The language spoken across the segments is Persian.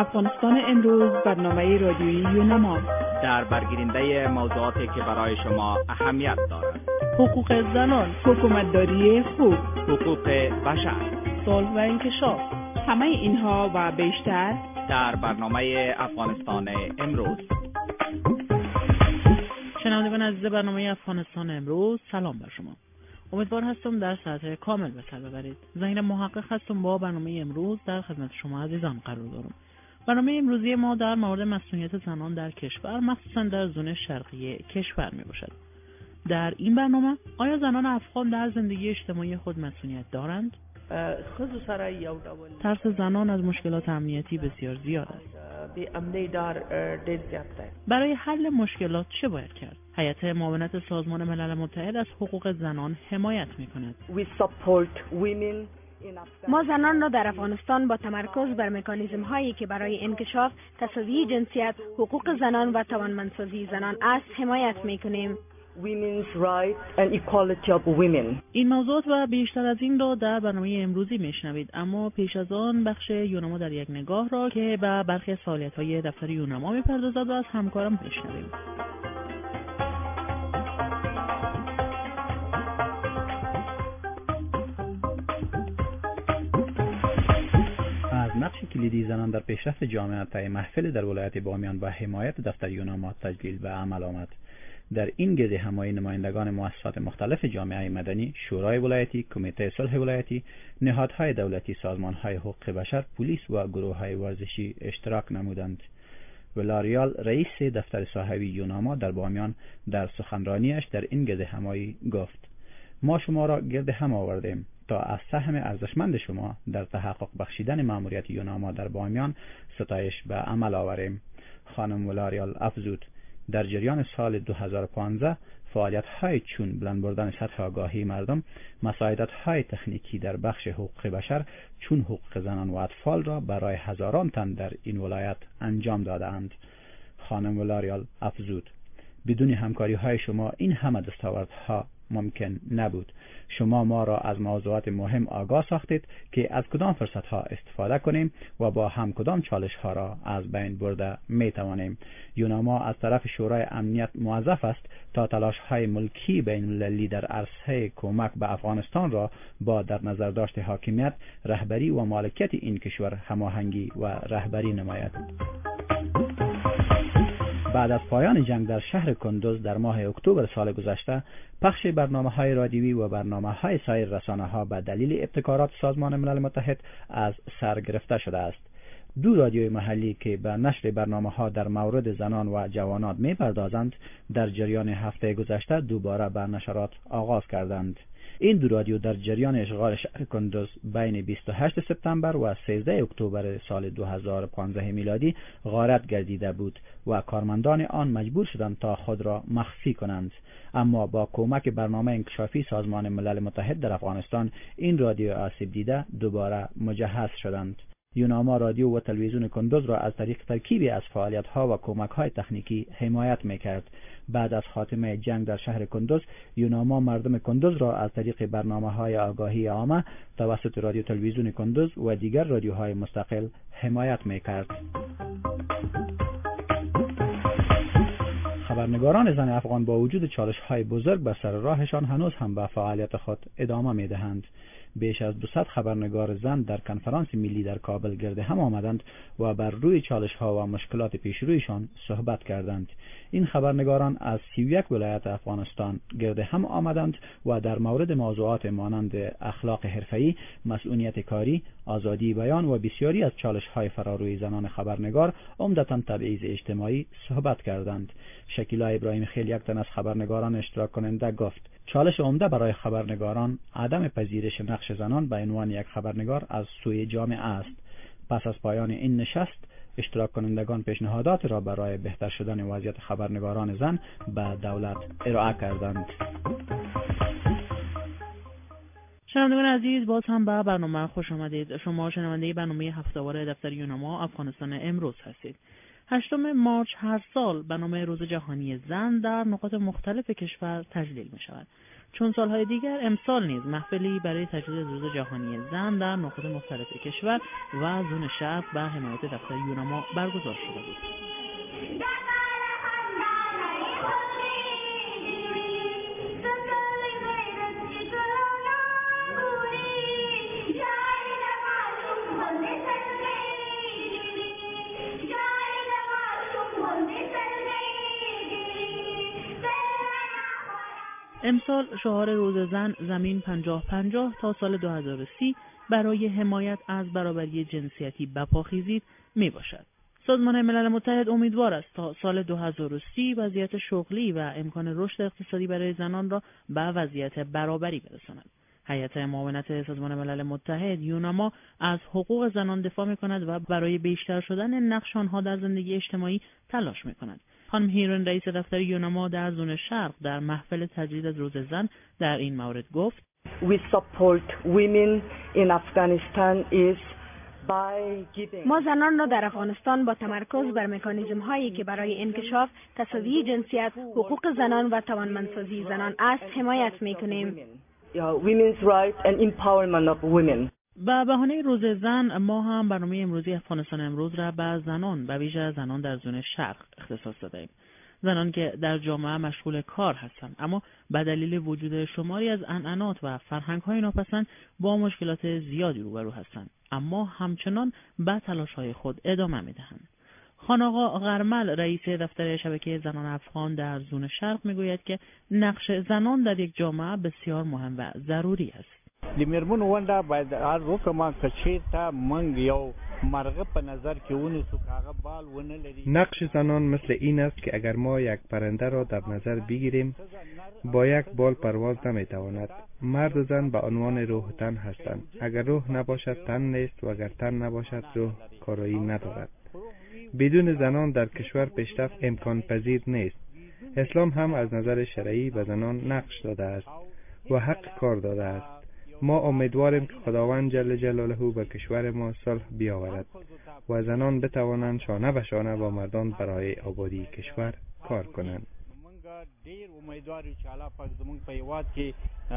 افغانستان امروز برنامه رادیویی یونما در برگیرنده موضوعاتی که برای شما اهمیت دارد: حقوق زنان، حکومتداری خوب، حقوق بشر، صلح و انکشاف. همه اینها و بیشتر در برنامه افغانستان امروز. شنوندگان عزیز برنامه افغانستان امروز، سلام بر شما. امیدوار هستم در ساعت کامل به سر ببرید. ظهیر محقق هستم، با برنامه امروز در خدمت شما عزیزان قرار دارم. برنامه امروزی ما در مورد مسئولیت زنان در کشور، مخصوصا در زون شرقی کشور می باشد. در این برنامه آیا زنان افغان در زندگی اجتماعی خود مسئولیت دارند؟ ترس زنان از مشکلات امنیتی بسیار زیاد است. برای حل مشکلات چه باید کرد؟ هیئت معاونت سازمان ملل متحد از حقوق زنان حمایت می‌کند. ما زنان را در افغانستان با تمرکز بر مکانیزم هایی که برای انکشاف، تساوی جنسیت، حقوق زنان و توانمندسازی زنان است حمایت می‌کنیم. Women's rights and equality of women. این موضوعات و بیشتر از این را در برنامه امروزی میشنوید، اما پیش از آن بخش یونما در یک نگاه را که به برخی از فعالیت‌های دفتر یونما می‌پردازد و از همکارم بشنویم. از نقش کلیدی زنان در پیشرفت جامعه طی محفل در ولایت بامیان و حمایت دفتر یونما تجلیل به عمل آمد. در این گرد همایی نمایندگان مؤسسات مختلف جامعه مدنی، شورای ولایتی، کمیته صلح ولایتی، نهادهای دولتی، سازمانهای حقوق بشر، پلیس و گروههای ورزشی اشتراک نمودند. ولاریال رئیس دفتر صاحبی یونما در بامیان در سخنرانیش در این گرد همایی گفت: ما شما را گرد هم آوردیم تا از سهم ارزشمند شما در تحقق بخشیدن مأموریت یونما در بامیان ستایش به عمل آوریم. خانم ولاریال افزود: در جریان سال 2015 فعالیت‌های چون بلند بردن سطح آگاهی مردم، مساعدت‌های تکنیکی در بخش حقوق بشر چون حقوق زنان و اطفال را برای هزاران تن در این ولایت انجام دادند. خانم ولاریال افزود: بدون همکاری‌های شما این همه دستاوردها ممکن نبود. شما ما را از موضوعات مهم آگاه ساختید که از کدام فرصتها استفاده کنیم و با هم کدام چالش‌ها را از بین برده می‌توانیم. یونما از طرف شورای امنیت موظف است تا تلاش‌های ملکی بین‌المللی در عرصه کمک به افغانستان را با در نظر داشت حاکمیت، رهبری و مالکیت این کشور هماهنگی و رهبری نماید. بعد از پایان جنگ در شهر کندوز در ماه اکتبر سال گذشته، پخش برنامه‌های رادیویی و برنامه‌های سایر رسانه‌ها به دلیل ابتکارات سازمان ملل متحد از سر گرفته شده است. دو رادیوی محلی که به نشر برنامه‌ها در مورد زنان و جوانان می‌پردازند، در جریان هفته گذشته دوباره به نشرات آغاز کردند. این دو رادیو در جریان اشغال شهر کندوز بین 28 سپتامبر و 13 اکتبر سال 2015 میلادی غارت گردیده بود و کارمندان آن مجبور شدند تا خود را مخفی کنند، اما با کمک برنامه انکشافی سازمان ملل متحد در افغانستان این رادیو آسیب دیده دوباره مجهز شدند. یونما رادیو و تلویزیون کندوز را از طریق ترکیبی از فعالیت‌ها و کمک‌های تکنیکی حمایت می‌کرد. بعد از خاتمه جنگ در شهر کندوز، یونما مردم کندوز را از طریق برنامه‌های آگاهی عامه توسط رادیو تلویزیون کندوز و دیگر رادیوهای مستقل حمایت می‌کرد. خبرنگاران زن افغان با وجود چالش‌های بزرگ بر سر راهشان هنوز هم به فعالیت خود ادامه می‌دهند. بیش از 200 خبرنگار زن در کنفرانس ملی در کابل گرد هم آمدند و بر روی چالش‌ها و مشکلات پیشرویشان صحبت کردند. این خبرنگاران از 31 ولایت افغانستان گرد هم آمدند و در مورد موضوعات مانند اخلاق حرفه‌ای، مسئولیت کاری، آزادی بیان و بسیاری از چالش‌های فراروی زنان خبرنگار، عمدتاً تبعیض اجتماعی، صحبت کردند. شکیلا ابراهیم خیل، یک تن از خبرنگاران اشتراک کننده، گفت: چالش عمده برای خبرنگاران عدم پذیرش نقش زنان به عنوان یک خبرنگار از سوی جامعه است. پس از پایان این نشست، اشتراک کنندگان پیشنهادات را برای بهتر شدن وضعیت خبرنگاران زن به دولت ارائه کردند. شنوندگان عزیز، باز هم به برنامه خوش آمدید. شما شنونده برنامه هفته‌واره دفتر یونما افغانستان امروز هستید. 8 مارچ هر سال به نام روز جهانی زن در نقاط مختلف کشور تجلیل می شود. چون سالهای دیگر امسال نیز محفلی برای تجدید روز جهانی زن در نقاط مختلف کشور و زون شرق به حمایت دفتر یوناما برگزار شده بود. امسال شعار روز زن زمین 50-50 تا سال 2030 برای حمایت از برابری جنسیتی بپا خیزید می باشد. سازمان ملل متحد امیدوار است تا سال 2030 وضعیت شغلی و امکان رشد اقتصادی برای زنان را به وضعیت برابری برساند. هیئت معاونت سازمان ملل متحد یوناما از حقوق زنان دفاع می‌کند و برای بیشتر شدن نقش آنها در زندگی اجتماعی تلاش می‌کند. خانم هیرن رئیس دفتر یوناما در زون شرق در محفل تجدید روز زن در این مورد گفت: We support women in Afghanistan is by giving. ما زنان را در افغانستان با تمرکز بر مکانیزم هایی که برای انکشاف، تساوی جنسیت، حقوق زنان و توانمندسازی زنان است حمایت می‌کنیم. Women's rights and empowerment of women. به بهانه روز زن ما هم برنامه امروزی افغانستان امروز را به زنان و ویژه زنان در زون شرق اختصاص دادیم. زنان که در جامعه مشغول کار هستند اما به دلیل وجود شماری از عنعنات و فرهنگ‌های ناپسند با مشکلات زیادی روبرو هستند اما همچنان به تلاش‌های خود ادامه می‌دهند. خان آقا غرمل رئیس دفتر شبکه زنان افغان در زون شرق میگوید که نقش زنان در یک جامعه بسیار مهم و ضروری است. د میرمنو ونده باید هر وکما که چیرته منگ یو مرغه په نظر کې ونیسو که هغه بال ونه لري. نقش زنان مثل این است که اگر ما یک پرنده را در نظر بگیریم با یک بال پرواز نمیتواند. مرد و زن به عنوان روح تن هستند. اگر روح نباشد تن نیست و اگر تن نباشد روح کارایی ندارد. بدون زنان در کشور پیشرفت امکان پذیر نیست. اسلام هم از نظر شرعی به زنان نقش داده است و حق کار داده است. ما امیدواریم که خداوند جل جلاله به کشور ما صلح بیاورد و زنان بتوانند شانه به شانه با مردان برای آبادی کشور کار کنند. ډیر امیدوار یو چې الله پاک زموږ په هیواد کې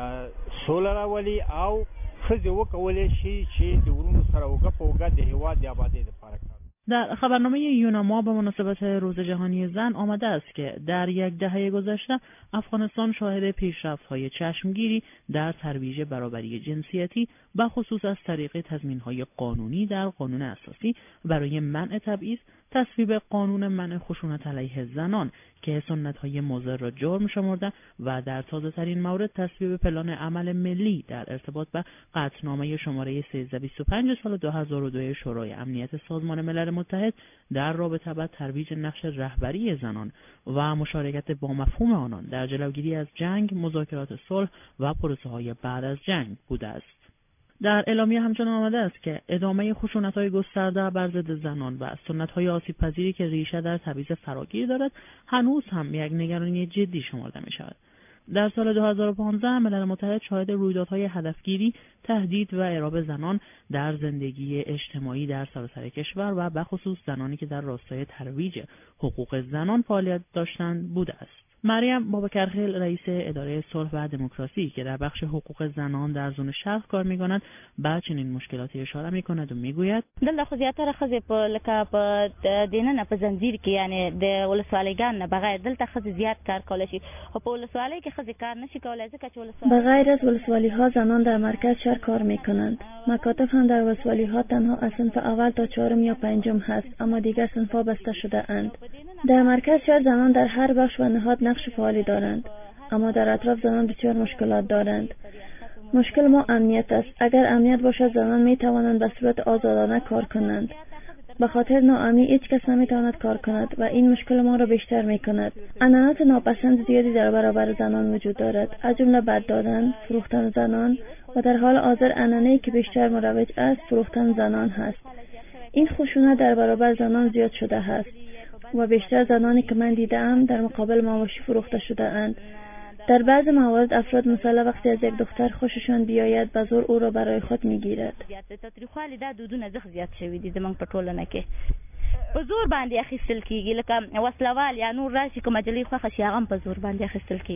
سوله راولي او ښځې وکولی شي چې د ورونو سره اوږه په اوږه د هیواد د آبادۍ لپاره کار. در خبرنامه یوناما به مناسبت روز جهانی زن آمده است که در یک دهه گذشته افغانستان شاهد پیشرفت‌های چشمگیری در ترویج برابری جنسیتی به خصوص از طریق تضمین‌های قانونی در قانون اساسی برای منع تبعیض، تصویب قانون منع خشونت علیه زنان که سنت‌های مضر را جرم شمرده و در تازه‌ترین مورد تصویب پلان عمل ملی در ارتباط به قطعنامه شماره 1325 سال 2002 شورای امنیت سازمان ملل متحد در رابطه با ترویج نقش رهبری زنان و مشارکت با مفهوم آنان در جلوگیری از جنگ، مذاکرات صلح و پروسه‌های بعد از جنگ بوده است. در اعلامیه همچنان آمده است که ادامه خشونت‌های گسترده بر ضد زنان و سنت‌های آسیب‌پذیری که ریشه در تبعیض فراگیر دارد هنوز هم یک نگرانی جدی شمرده می‌شود. در سال 2015 ملل متحد شاهد رویدادهای هدفگیری، تهدید و اعراب زنان در زندگی اجتماعی در سراسر کشور و به خصوص زنانی که در راستای ترویج حقوق زنان فعالیت داشتند بوده است. مریم بابکرخیل رئیس اداره صلح و دموکراسی که در بخش حقوق زنان در زون شرق کار می‌کند به چنین مشکلاتی اشاره می‌کند و می‌گوید دلته خو زیاتره ښځې په لکه په دیننه په زنجیر کې یعنی د ولسوالیګان نه بغیر دلته ښځې زیات کار کولی شي خو په ولسوالۍ کې ښځې کار نشي کولی ځکه چې بغیر از ولسوالی‌ها زنان در مرکز شهر کار می‌کنند. مکاتب هم در ولسوالی‌ها تنها از صنف اول تا چهارم یا پنجم هست اما دیگر صنف‌ها بسته شده اند. در مرکز شهر زنان در هر بخش و نهاد نقش فعالی دارند اما در اطراف زنان بسیار مشکلات دارند. مشکل ما امنیت است. اگر امنیت باشد زنان می توانند به صورت آزادانه کار کنند. به خاطر ناامنی هیچ کس نمی تواند کار کند و این مشکل ما را بیشتر می کند. عنعنات ناپسند زیادی در برابر زنان وجود دارد، از جمله بد دادن، فروختن زنان و در حال حاضر عنعنه‌ای که بیشتر مروج است فروختن زنان هست. این خشونت در برابر زنان زیاد شده است و بیشتر زنانی که من دیدم در مقابل مواشی فروخته شده اند. در بعض موارد افراد مسلح وقتی از یک دختر خوششان بیاید به زور او را برای خود میگیرد. تاریخوالي دا دودونه زخ زیات شوي دي زمونږ په ټولنه کې په زور باندې اخیستل کیږي لکه وسلوال یا نور راشي کوم جلې خوښه شي هغه په زور باندې اخیستل کیږي.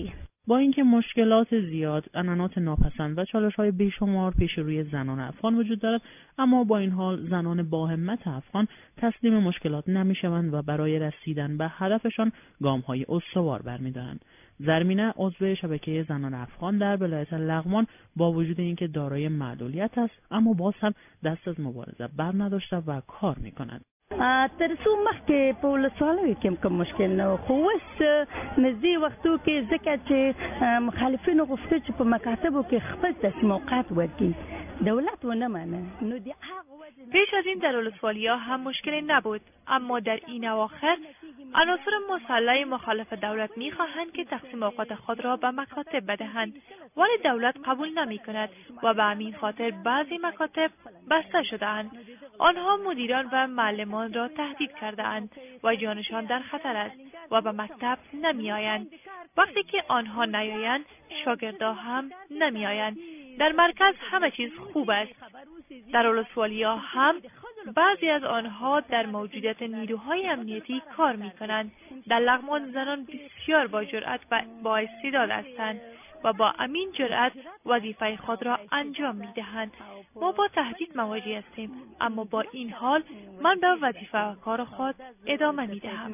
با اینکه مشکلات زیاد، عنعنات ناپسند و چالش‌های بیشمار پیش روی زنان افغان وجود دارد، اما با این حال زنان با همت افغان تسلیم مشکلات نمی‌شوند و برای رسیدن به هدفشان گام‌های استوار برمی‌دارند. زرمینه عضو شبکه زنان افغان در ولایت لغمان با وجود اینکه دارای معلولیت است، اما باز هم دست از مبارزه بر نداشته و کار می‌کند. تر څو مخکې په ولسوالیو کې کوم مشکل نه خو اوس نږدې وختو کې ځکه چې مخالفینو غوښتل چې په مکاتبو کې خپل تصمیمات ورکړي دولت ونه منه. پیش از این در ولسوالی‌ها هم مشکلی نبود، اما در این اواخر عناصر مسلح مخالف دولت می‌خواهند که تقسیم اوقات خود را به مکاتب بدهند، ولی دولت قبول نمی‌کند و به همین خاطر بعضی مکاتب بسته شده‌اند. آنها مدیران و معلمان را تهدید کرده‌اند و جانشان در خطر است و به مکتب نمی‌آیند. وقتی که آنها نیایند، شاگردان هم نمی‌آیند. در مرکز همه چیز خوب است. در ولسوالی‌ها هم بعضی از آنها در موجودیت نیروهای امنیتی کار می‌کنند. در لغمان زنان بسیار با جرأت و با استعداد هستند و با امین جرأت وظیفه خود را انجام می‌دهند. ما با تهدید مواجه هستیم، اما با این حال من به وظیفه و کار خود ادامه می‌دهم.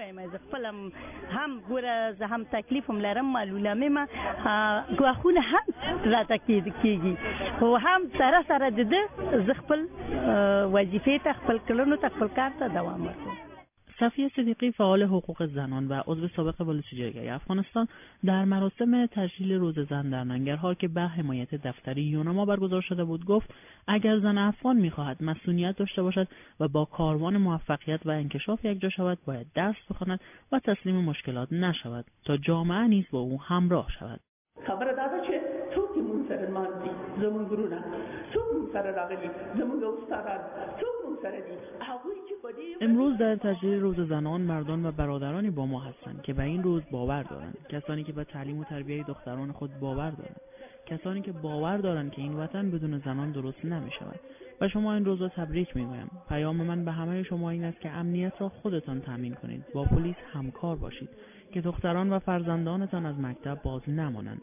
هم ګوره زه هم تکلیفم لرم معلومه ما ګواښونه هم راته کېږي خو هم سره د ده زه خپل وظیفې ته خپل کړنو ته خپل کار ته دوام ورکوم. صفیه صدیقی فعال حقوق زنان و عضو سابق پلیس جرگه افغانستان در مراسم تجلیل روز زن در ننگرهار که به حمایت دفتر یوناما برگزار شده بود گفت اگر زن افغان می‌خواهد مسئولیت داشته باشد و با کاروان موفقیت و انکشاف یکجا شود باید درس بخواند و تسلیم مشکلات نشود تا جامعه نیز با او همراه شود. خبر داده چې څوک مون سره مانځي زمون ګرونه څوک مون سره راغلي زمون استادان څوک مون سره دي هغوی چې په دې امروز در تجلیل روز زنان مردان و برادرانی با ما هستند که به این روز باور دارند، کسانی که به تعلیم و تربیت دختران خود باور دارند، کسانی که باور دارند که این وطن بدون زنان درست نمی‌شود. و شما این روز را تبریک می‌گویم. پیام من به همه شما این است که امنیت را خودتان تامین کنید، با پلیس همکار باشید که دختران و فرزندانتان از مکتب باز نمانند.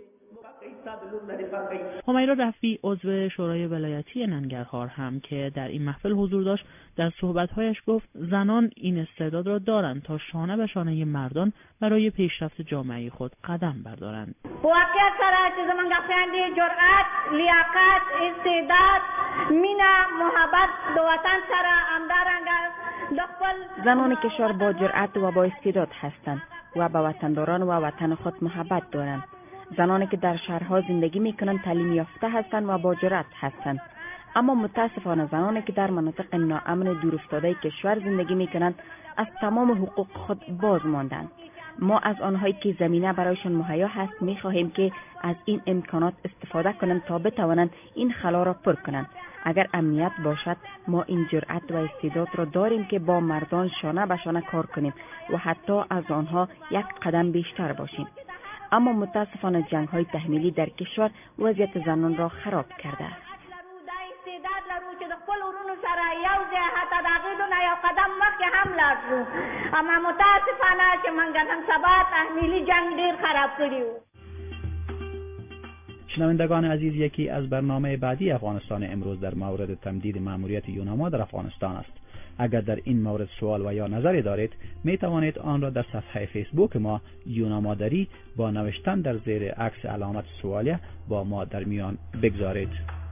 همیرا رفیع عضو شورای ولایتی ننگرهار هم که در این محفل حضور داشت در صحبت‌هایش گفت زنان این استعداد را دارند تا شانه به شانه مردان برای پیشرفت جامعه خود قدم بردارند. واقعیت سره چې زمونږ خویندې جرأت، لیاقت، استعداد، مینه، محبت د وطن سره همدارنګه د خپل زنان کشور با جرأت و با استعداد هستند و به وطنداران و وطن خود محبت دارند. زنانی که در شهرها زندگی میکنند تعلیم یافته هستند و با جرأت هستند، اما متاسفانه زنانی که در مناطق ناامن دورافتاده کشور زندگی میکنند از تمام حقوق خود باز ماندند. ما از آنهایی که زمینه برایشان مهیا هست میخواهیم که از این امکانات استفاده کنند تا بتوانند این خلا را پر کنند. اگر امنیت باشد ما این جرأت و استعداد را داریم که با مردان شانه به شانه کار کنیم و حتی از آنها یک قدم بیشتر باشیم. اما متاسفانه جنگ‌های تحمیلی در کشور وضعیت زنان را خراب کرده است. استعداد لرو چې د خپل ورونو سره یو ځای حتی د هغې نه یو قدم مخکې هم لاړ شو، اما متاسفانه چې موږ نن سبا تحمیلي جنگ ډېر خراب کړي وو. شنوندگان عزیز، یکی از برنامه بعدی افغانستان امروز در مورد تمدید مأموریت یوناما در افغانستان است. اگر در این مورد سوال و یا نظری دارید می توانید آن را در صفحه فیسبوک ما یونامادری با نوشتن در زیر عکس علامت سوالیه با ما در میان بگذارید.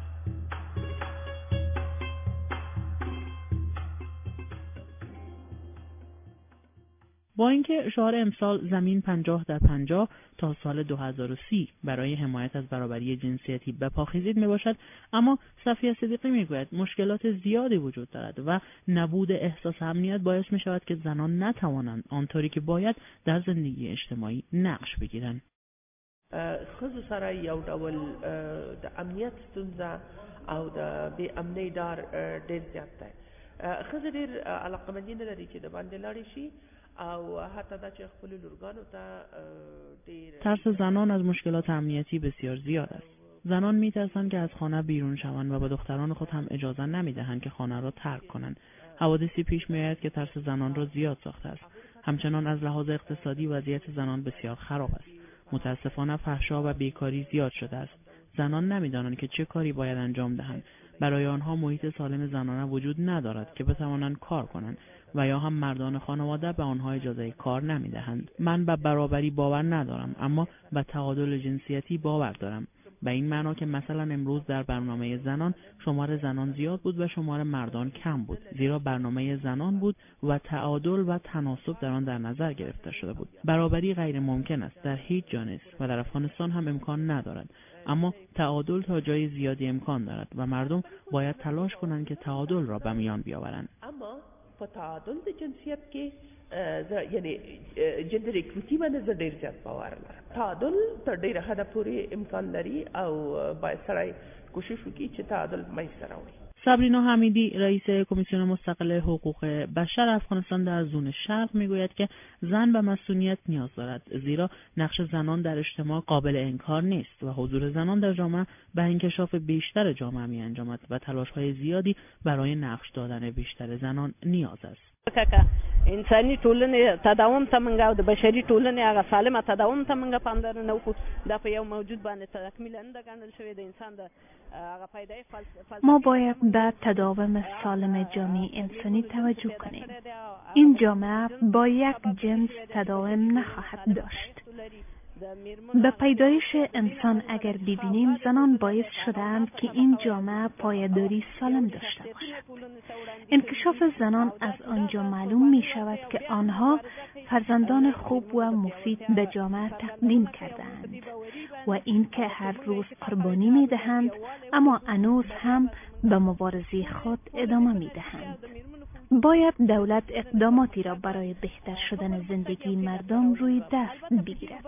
با اینکه شعار امسال زمین 50 در 50 تا سال 2030 برای حمایت از برابری جنسیتی به پا خیزید می باشد، اما صفیه صدیقی می گوید مشکلات زیادی وجود دارد و نبود احساس امنیت باعث می شود که زنان نتوانند آنطوری که باید در زندگی اجتماعی نقش بگیرند. ښځو سره یو ډول د امنیت ستونزه او د بې امنۍ ډار ډېر زیات دی. ښځې ډېر علاقمندي نه لري چې د باندې لاړې شي او حتی دا چې خپل لورګانو ته ډېر ترس زنان از مشکلات امنیتی بسیار زیاد است. زنان می‌ترسند که از خانه بیرون شوند و به دختران خود هم اجازه نمی‌دهند که خانه را ترک کنند. حوادثی پیش می‌آید که ترس زنان را زیاد ساخته است. همچنان از لحاظ اقتصادی وضعیت زنان بسیار خراب است. متاسفانه فحشا و بیکاری زیاد شده است. زنان نمی‌دانند که چه کاری باید انجام دهند. برای آنها محیط سالم زنانه وجود ندارد که بتوانند کار کنند و یا هم مردان خانواده به آنها اجازه کار نمی‌دهند. من به برابری باور ندارم، اما به تعادل جنسیتی باور دارم. به این معنا که مثلا امروز در برنامه زنان شمار زنان زیاد بود و شمار مردان کم بود، زیرا برنامه زنان بود و تعادل و تناسب در آن در نظر گرفته شده بود. برابری غیر ممکن است، در هیچ جا نیست و در افغانستان هم امکان ندارد، اما تعادل تا جای زیادی امکان دارد و مردم باید تلاش کنند که تعادل را به میان بیاورند. اما په تعادل د جنسیت کې یعنی جندر اکویټي باندې زه ډېر زیات باور لرم. تعادل تر ډېره حده پورې امکان لري او باید سړی کوشش وکړي چې تعادل منځته راوړي. صبرینا حمیدی رئیس کمیسیون مستقل حقوق بشر افغانستان در زون شرق میگوید که زن به مسئولیت نیاز دارد، زیرا نقش زنان در اجتماع قابل انکار نیست و حضور زنان در جامعه به انکشاف بیشتر جامعه می انجامد و تلاش‌های زیادی برای نقش دادن بیشتر زنان نیاز است. انساني ټولنې تداوم ته منګه او د بشري ټولنې هغه سالمه تداوم ته منګه پاملرنه وکړو. دا په یو موجود باندې تکمیلا نه ګڼل شوی د انسان د هغه پیدای ما باید به تداوم سالم جامعه انسانی توجه کنیم. این جامعه با یک جنس تداوم نخواهد داشت. به پیدایش انسان اگر ببینیم زنان باعث شده‌اند که این جامعه پایداری سالم داشته باشد. انکشاف زنان از آنجا معلوم می شود که آنها فرزندان خوب و مفید به جامعه تقدیم کردند و اینکه هر روز قربانی می دهند اما هنوز هم به مبارزه خود ادامه می دهند. باید دولت اقداماتی را برای بهتر شدن زندگی مردم روی دست بگیرد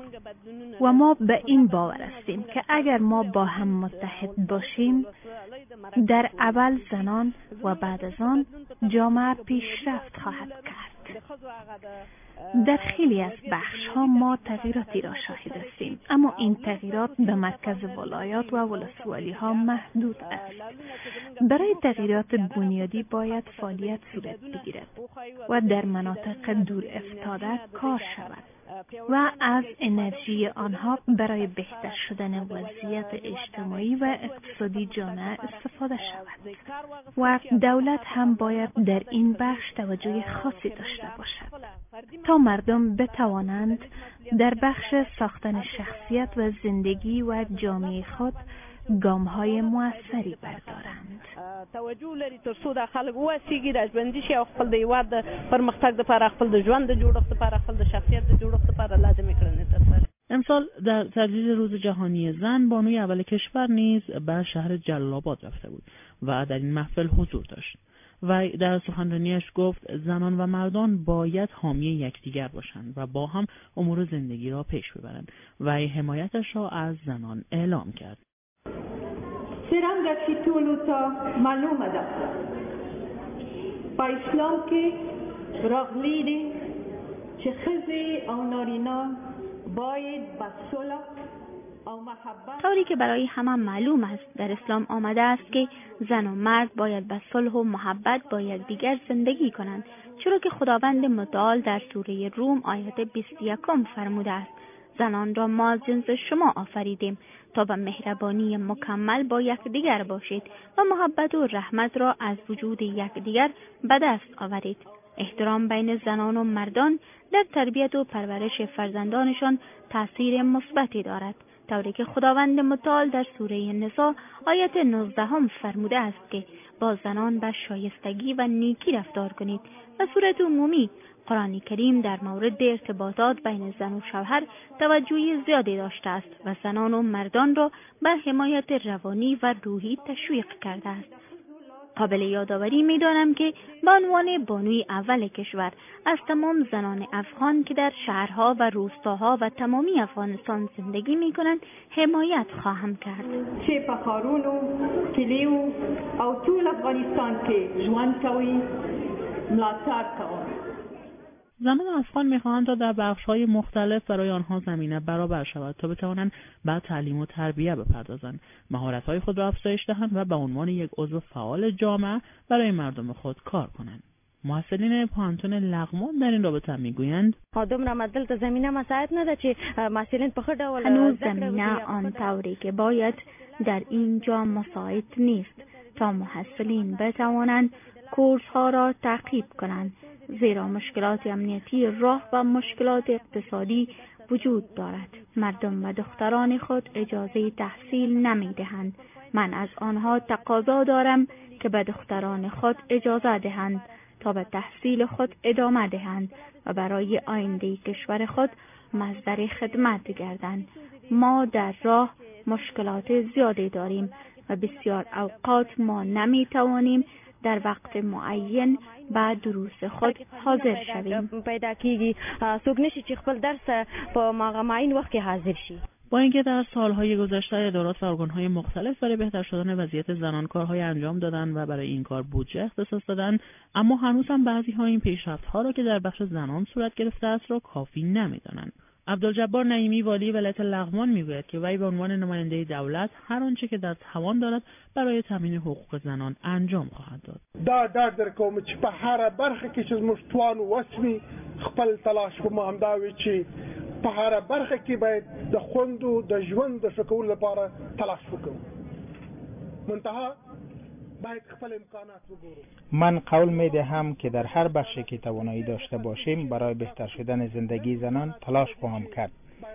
و ما به این باور هستیم که اگر ما با هم متحد باشیم در اول زنان و بعد از آن جامعه پیشرفت خواهد کرد. در خیلی از بخش‌ها ما تغییراتی را شاهد هستیم، اما این تغییرات به مرکز ولایات و ولسوالی‌ها محدود است. برای تغییرات بنیادی باید فعالیت صورت بگیرد و در مناطق دور افتاده کار شود و از انرژی آنها برای بهتر شدن وضعیت اجتماعی و اقتصادی جامعه استفاده شود و دولت هم باید در این بخش توجه خاصی داشته باشد تا مردم بتوانند در بخش ساختن شخصیت و زندگی و جامعه خود گام‌های موثری بردارند. توجه لري تر څو د خلک واسیږي راځبندي شي او خپل د هیواد د پرمختګ لپاره خپل د ژوند د جوړښت لپاره خپل د شخصیت د جوړښت لپاره لازمي کړنې ترسره. امسال در تجلیل روز جهانی زن بانوی اول کشور نیز به شهر جلال آباد رفته بود و در این محفل حضور داشت و در سخنرانیش گفت زنان و مردان باید حامی یکدیگر باشند و با هم امور زندگی را پیش ببرند و حمایتش را از زنان اعلام کرد. څرنګه چې ټولو ته معلومه ده په اسلام کې راغلي دي چې ښځې او نارینه باید به صلح او محبت. طوری که برای همه معلوم است در اسلام آمده است که زن و مرد باید به صلح و محبت با یکدیگر زندگی کنند، چرا که خداوند متعال در سوره روم آیت 21 فرموده است زنان را ما از جنس شما آفریدیم تا به مهربانی مکمل با یکدیگر باشید و محبت و رحمت را از وجود یکدیگر به دست آورید. احترام بین زنان و مردان در تربیت و پرورش فرزندانشان تأثیر مثبتی دارد، طوری که خداوند متعال در سوره نساء آیت 19 فرموده است که با زنان به شایستگی و نیکی رفتار کنید. به صورت عمومی قرآن کریم در مورد ارتباطات بین زن و شوهر توجه زیادی داشته است و زنان و مردان را به حمایت روانی و روحی تشویق کرده است. قابل یادآوری می‌دانم که به عنوان بانوی اول کشور از تمام زنان افغان که در شهرها و روستاها و تمامی افغانستان زندگی می‌کنند حمایت خواهم کرد. چې په ښارونو، کلیو او ټول افغانستان کې ژوند کوي ملاتړ کوم. زنان افغان می‌خواهند تا در بخش‌های مختلف برای آنها زمینه برابر شود تا بتوانند به تعلیم و تربیت بپردازند، مهارت‌های خود را افزایش دهند و به عنوان یک عضو فعال جامعه برای مردم خود کار کنند. محصلین پانتون لغمان در این رابطه میگویند دومره مدل ته زمینه مساعد نه ده چې محصلین په ښه ډول هنوز زمینه آن طوری که باید در اینجا مساعد نیست تا محصلین بتوانند کورس ها را تعقیب کنند، زیرا مشکلات امنیتی راه و مشکلات اقتصادی وجود دارد. مردم و دختران خود اجازه تحصیل نمی دهند. من از آنها تقاضا دارم که به دختران خود اجازه دهند تا به تحصیل خود ادامه دهند و برای آینده کشور خود مصدر خدمت گردند. ما در راه مشکلات زیادی داریم و بسیار اوقات ما نمی توانیم در وقت معین به دروس خود حاضر شویم. پیدا کیږي څوک نشي چې خپل درس په معین وخت کې حاضر شي. با اینکه در سالهای گذشته ادارات و ارگانهای مختلف برای بهتر شدن وضعیت زنان کارهای انجام دادن و برای این کار بودجه اختصاص دادن، اما هنوز هم بعضی‌ها این پیشرفت‌ها را که در بخش زنان صورت گرفته است را کافی نمی‌دانند. عبدالجبار نعیمی والی ولایت لغمان میگوید که وی به عنوان نماینده دولت هر آنچه که در توان دارد برای تامین حقوق زنان انجام خواهد داد. دا در کوم چې په هر برخه کې چې موږ توان وسمي خپل تلاش کوم همداوي چې په هر برخه کې باید د خوندو د ژوند د شکول لپاره تلاش وکړو. منتها باید خپل امکانات وګورو. من قول می دهم که در هر بخشی که توانایی داشته باشیم برای بهتر شدن زندگی زنان تلاش خواهم کرد.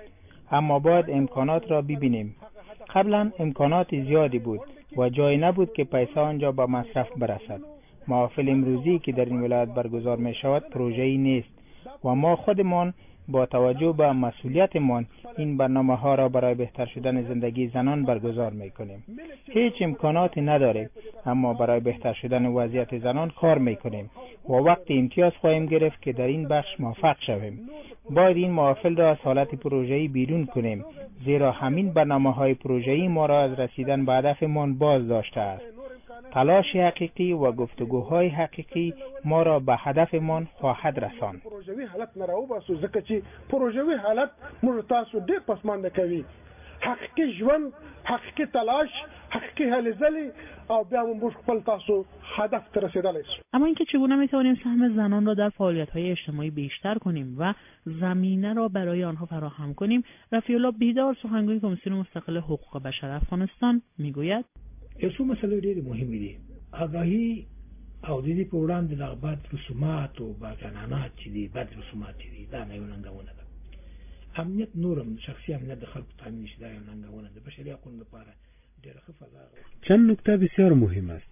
اما باید امکانات را ببینیم. قبلا امکانات زیادی بود و جایی نبود که پیسه آنجا به مصرف برسد. محافل امروزی که در این ولایت برگزار می شود پروژه‌ای نیست و ما خودمان با توجه به مسئولیتمان این برنامه ها را برای بهتر شدن زندگی زنان برگزار می کنیم. هیچ امکاناتی نداریم اما برای بهتر شدن وضعیت زنان کار می کنیم و وقت امتیاز خواهیم گرفت که در این بخش موفق شویم. باید این محافل را از حالت پروژه‌ای بیرون کنیم، زیرا همین برنامه های پروژه‌ای ما را از رسیدن به هدفمان باز داشته است. تلاش حقیقی و گفتگوهای حقیقی ما را به هدفمان خواهد رساند. پروژوي حالت نه راوباسو ځکه چې پروژوي حالت موږ تاسو ډېر پسمانده کوي. حقیقي ژوند، حقیقي تلاش، حقیقي هلې ځلې او بیا موږ خپل تاسو هدف ته رسیدلی سو. اما اینکه چگونه میتوانیم سهم زنان را در فعالیت‌های اجتماعی بیشتر کنیم و زمینه را برای آنها فراهم کنیم، رفیع‌الله بیدار سخنگوی کمیسیون مستقل حقوق بشر افغانستان میگوید یو څو مسلې ډېرې مهمې دي. آگاهی او د دې په وړاندې د بد رسومات او باقانانات چې دي، بد رسومات چې دي، دا یو ننګونه ده. امنیت نورم، شخصي امنیت د خلکو تامین شي، دا یو ننګونه ده. بشري حقوقو لپاره ډېره ښه فضا. چند نکته بسیار مهم است.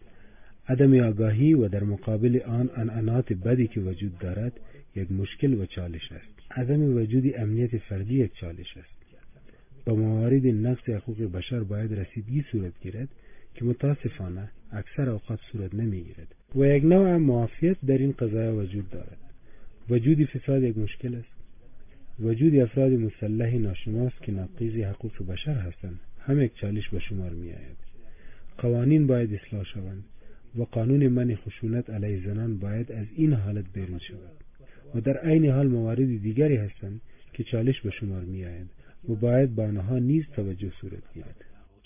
عدم آگاهی و در مقابل آن عنعنات بدی که وجود دارد یک مشکل و چالش است. عدم وجود امنیت فردی یک چالش است. با موارد نقض حقوق بشر باید رسیدگی صورت گیرد که متاسفانه اکثر اوقات صورت نمیگیرد و یک نوع معافیت در این قضایا وجود دارد. وجود فساد یک مشکل است. وجود افراد مسلح ناشناس که ناقض حقوق بشر هستند هم یک چالش به شمار می آید. قوانین باید اصلاح شوند و قانون منع خشونت علیه زنان باید از این حالت بیرون شود و در عین حال موارد دیگری هستند که چالش به شمار می آید و باید به آنها نیز توجه صورت گیرد.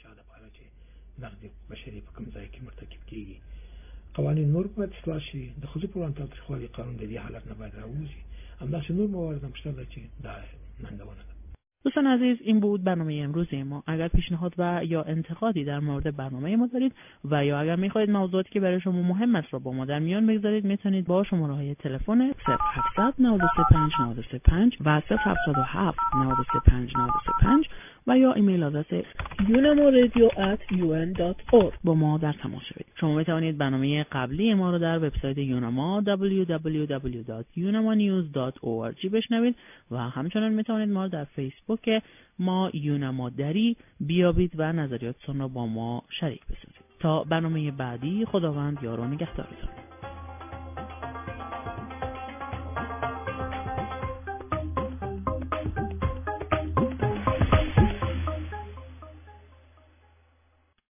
نقض بشري په کوم ځای کې مرتکب کیږي. قوانین نور باید اصلاح شي. د ښځو پر وړاندې تاوتریخوالي قانون د دې حالت نه باید راووځي. همداسې نور موارد هم شته چې دا ننګونه ده. دوستان عزیز، این بود برنامه امروز ما. اگر پیشنهاد و یا انتقادی در مورد برنامه ما دارید و یا اگر میخواهید موضوعاتی که برای شما مهم است را با ما در میان بگذارید، میتونید با شماره‌های تلفن 0700 935 935 و 0707 935 935 و یا ایمیل آدرس unamo@un.org با ما در تماس شوید. شما میتوانید برنامه قبلی ما را در وبسایت یوناما www.unamanews.org بشنوید و همچنین میتوانید ما را در فیسبوک ما یوناما دری بیابید و نظریاتتان را با ما شریک بسازید. تا برنامه بعدی، خداوند یار و نگهدارتان.